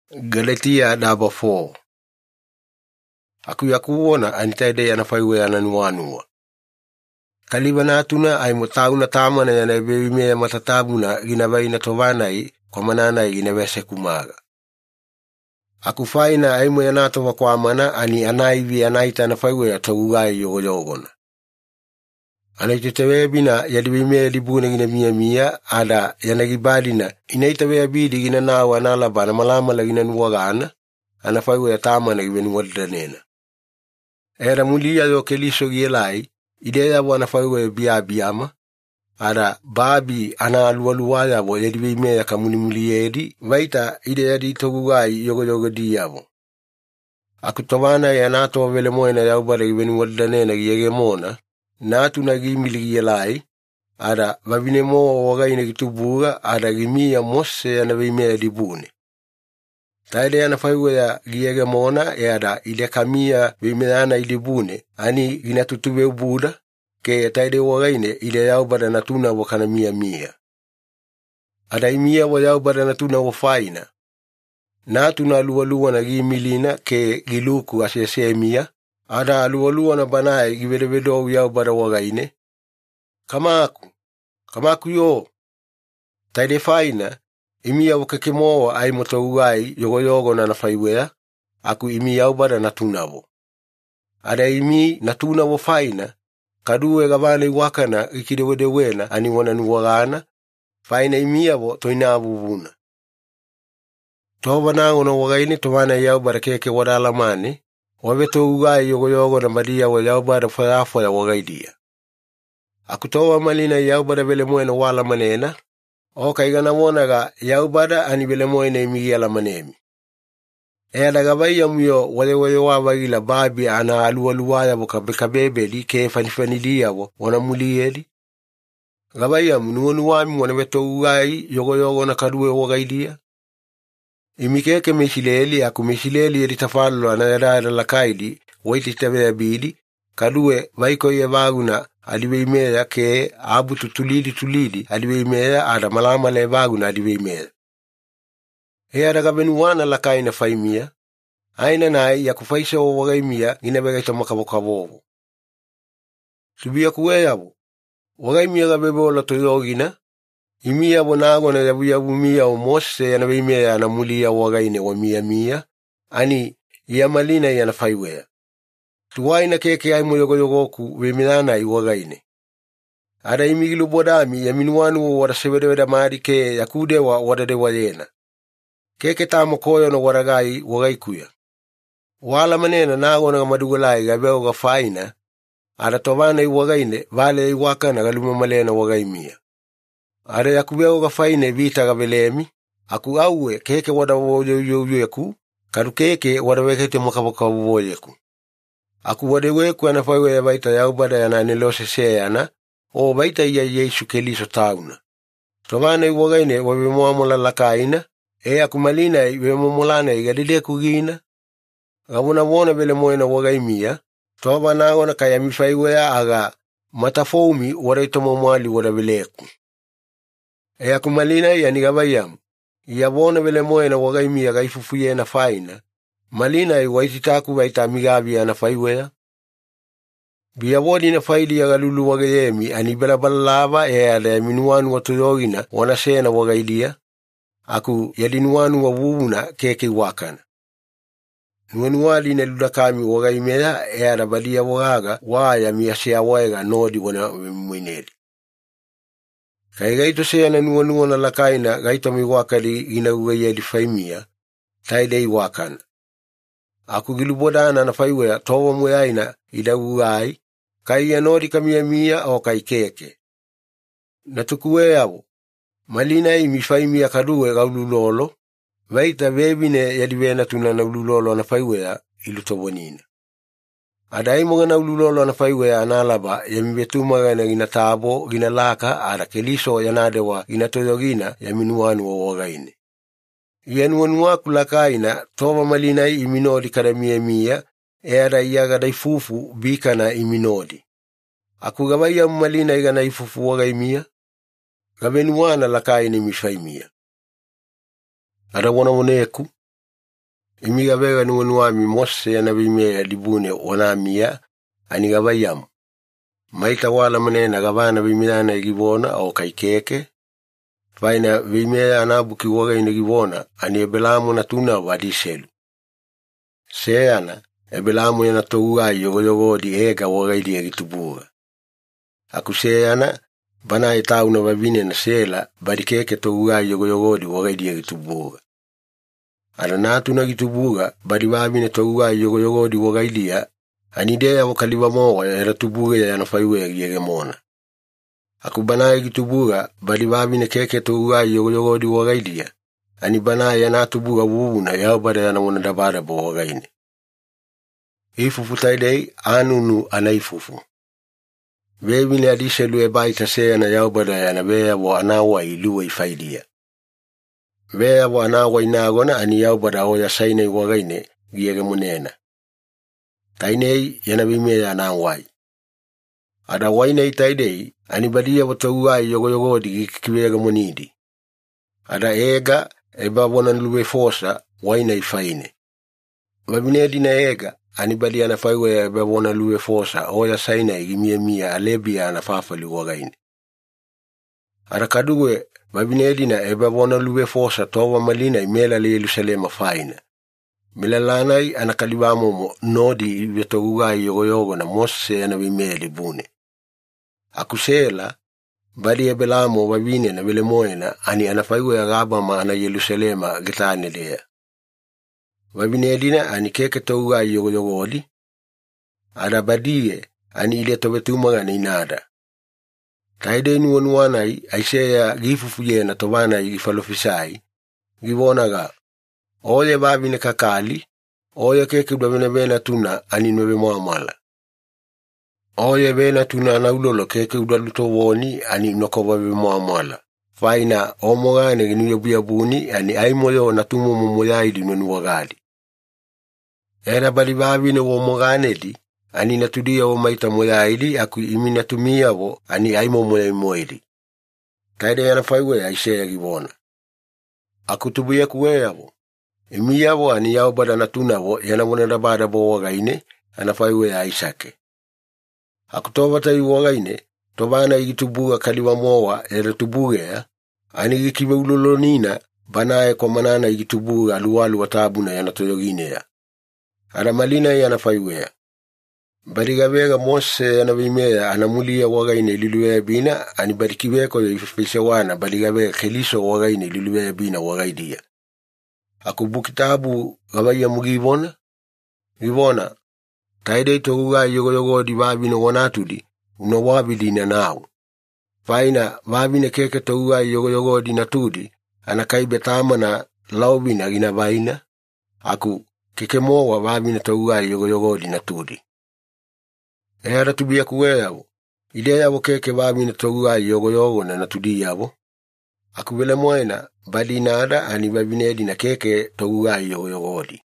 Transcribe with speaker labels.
Speaker 1: Galatia daba 4. Aku yakuona anitaide yanafaiwe ananuanua. Kaliba natuna ay mutauna tamana yanabime matatabuna ginabaina tovanai kwa mananai ginabese kumaga. Aku faina ay mo yanato wakwamana ani anaivi anaita nafaiwe atogugai yogona. Anaitetewe bina yadibime libuna ginamia mia ada yanagibadina inaitawe bidi ginanawa analaba na malamala ginanuagana anafaiwe atamana gibenuwadanena. Era mulia yo keliso gielai ideya wana faiwe biama ada babi ana luwaluwaya bo yadibime yakamuni muliedi vaita ideya di togugai yogo diyabo. Aku tovana yanato vele moena yaubara gibenuwadanena giyegemona natu nagi miligielai ada babine mo wagaine gitubuga ada gimia mosse yanabime dibune. Taide yanafaiwe ya giyege mona ada ile kamia bimeana ilibune ani ginatutube ubuda ke taide wagaine ile yaubada natuna wakana mia. Ada imia wa yaubada natuna wafaina. Natuna luwaluwa na gimilina ke giluku asese mia. Ada luwaluwa na banae gibedebedo yaubada wagaine. Kamaku yo. Taide faina. Imia wakakimoa ay motaugai yogo na nafaiwea, aku imi yaubada natunabo. Ada imi natunabo faina, kaduwe gabane wakana ikidewedewena ani wananuwagana, faina imi yabo toinabu vuna. Toba nangono wagaini tovana yaubada keke wadalamani, wabeto ugai yogo na madia wa yaubada fayafo ya wagaidia. Aku toba malina yaubada vele mwena wala manena, Oka igana monaga yaubada ani bele moine imigela manemi. Eda gabaya muyo wale wabagila babi ana aluwaluwaya boka bekabebeli ke fanifanidia bo wana muliedi. Gabaya mnuonu wami wana beto ugai yogo na kaduwe wagaidia. Imikeke meshileli aku meshileli editafalo anayada lakaidi waiti tabea bidi kaduwe vaiko ye vaguna adiwe imea ke abutu tulidi adiwe imea ada malama le vaguna adiwe imea. He ada gabenuwana lakaina faimia aina nai ya kufaisha o wagaimia inabega tomakabokavovo. Subia kuweyabu wagaimia gabebola toyogina imia bonago na yabu mia o mose yanabe imea anamulia wagaine wa mia ani yamalina yanafaiwea. Tuwaina keke ay mo yogoku weminana iwagaine. Ada imigilu bodami yaminuanu wada sebedeweda mari ke yakudewa wada dewa yena. Keke tamo koyo no waragai wagaikuya. Wala manena nago na madugulai gabeo ga faina. Ada tovana iwagaine vale iwakana galuma malena wagaimia. Ada yakubeo ga faine vita gabelemi. Aku auwe keke wada woyoyoyeku. Karu keke wada wekete makaboka woyeku. Aku wadewe kwa nafaiwe ya baita yaubada ya nanilose seyana, o baita ya Yesu keliso tauna. Tovana iwagaine wabimuamula lakaina, aku malina ibemumulana igadide kugina. Gabuna wona bele moena wagaimia, toba nagona kaya mifaiwe ya aga matafoumi waraito mwali wadabeleku. Aku malina ya nigabayam, ya wona bele moena wagaimia gaifufuye na faina, malina iwaititaku baita migabi anafaiwea. Biyawodi na faidi ya galulu wagayemi anibela balaba ada minuanu watoyogina wanasena wagaidia. Aku yadinuanu wabubuna keke wakana. Nuanuali na ludakami wagaimea ada badia wagaga waya miasea waiga nodi wana mwineli. Kaya gaito seya na nuanuana lakaina gaito miwakali inagugaya di faimia taidei wakana. Aku gilubodana na faiwea towa mweaina idagugai, kai yanori kamia o kai keke. Natukuweabu, malina imifaimia kaduwe gaululolo, vaita vebine yadivena tunana ululolo na faiwea ilutobonina. Adaimo na ululolo na faiwea analaba yamibetumaga na ginatabo ginalaka ada keliso yanadewa ginatoyogina yaminuanu wa wagaine. Yanuanua kulakaina toba malina iminodi kadamia era iyaga daifufu bika na iminodi. Aku gabaya malina igana ifufu wagaimia, gabenuana lakaina mifaimia. Ada wana moneku, imiga vega nuanuami Mose ana vimea libune wanamia ani gavayam. Maita wala manena gavana vimea igivona o kaikeke. Faina vimea anabuki waga ina givona ani ebelamu na tuna wadiselu. Seana ebelamu yana touga yogo di ega waga ili agitubuga. Aku seana bana itau na vavine na sela badikeke touga yogo di waga ili agitubuga. Ana natu na gitubuga badi vavine touga yogo di waga ili anidea wakaliwa moa ya tubuga ya nafaiwe yege mona. Aku bana gitubuga badi vavine keke touga yogo di waga ili ani bana ya natubuga wuna ya bada ya na wana dabada bo waga ini. Ifufu taidei anunu anaifufu. Vevine adiselu e baita seana yaubada yana vea wa anawa iluwa ifaidia. Vea wa anawa inagona ani yaubada oya saina iwagaine giege munena. Tainei yana vimea anawai. Ada wainei taidei ani badia watauai yogo di kikiwega munidi. Ada ega eba wana luwe fosa waina ifaine. Vavine dina ega anibali anafaiwe ya bewona luwe fosa oya saina igimia alebia anafafali wagaini. Arakaduwe babinedina ebewona luwe fosa towa malina imela le Yerusalema faina. Milalanai anakalibamo nodi vetoguga yogo na Mose anavimeli bune. Akusela bali ebelamo babine na vile moena ani anafaiwe ya gabama ana Yerusalema gitane lea. Wabinedina ani keke touga yogo di. Ada badie ani ile tobetumaga ni nada. Taide ni wanuanai aiseya gifufuye na tobana ifalofisai. Givonaga. Oye babine kakali. Oye keke udabine bena tuna ani nwebe muamala. Oye bena tuna na ulolo keke udalutowoni ani nokobabe muamala. Faina omogane gini buni ani aimoyo na tumu mumuyaidi nuwagali. Era bali babine wo moganedi ani natudia wo maita moyaidi aku iminatumia wo ani aimo moyaidi. Taide yana faiwe aisea givona. Aku tubuye kuwea wo. Imiya wo ani yao bada natuna wo yana moneda bada bo wagaine ana faiwe aisake. Aku tobata yu wagaine tobana igitubuga kaliwa mowa era tubuge ani gikiwe ulolonina banae kwa manana igitubuga aluwalu watabuna yana toyoginea. Ana malina yana faiwea. Bariga vega Mose yana vimea anamulia wagaine liluwea bina ani barikiweko yifishawana bariga vega kheliso wagaine liluwea bina wagaidia. Aku bukitabu gabaya mugivona. Givona. Taide toguga yogo di babina wanatudi unawabidina nao. Faina babina keke toguga yogo di natudi anakaibe tamana laubina gina baina. Aku kikemoa babina toguga yogo di natudi. Era tubia kuwea wo. Idea wo keke babina toguga yogo na natudi yabo. Aku vile moena badi nada ani babine di na keke toguga yogo di.